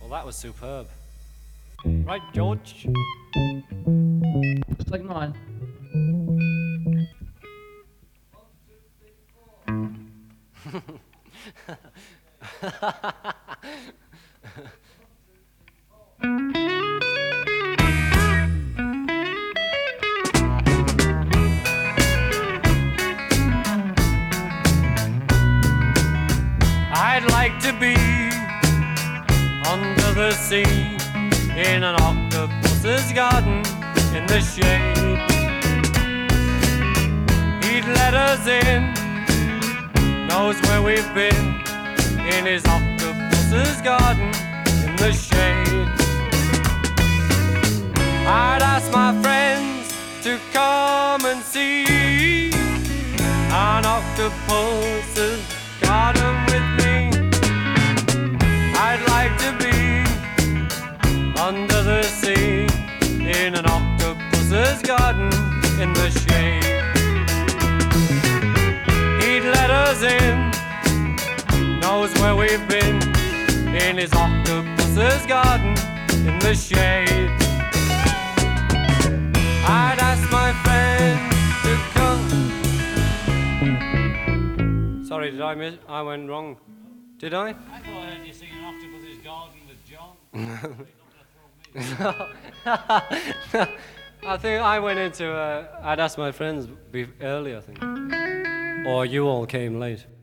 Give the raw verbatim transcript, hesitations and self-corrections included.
Well, that was superb. Right, George? Just like mine. I'd like to be under the sea in an octopus's garden in the shade. He'd let us in, knows where we've been, in his octopus's garden in the shade. I'd ask my friends to come and see an octopus's garden with me. I'd like to be under the sea in an octopus's garden in the shade. He'd let us in, knows where we've been, in his octopus's garden in the shade. I'd ask my friends to come. Sorry, did I miss? I went wrong. Did I? I thought I heard you sing an octopus's garden with John. I think I went into. Uh, I'd asked my friends be- early, I think, or you all came late.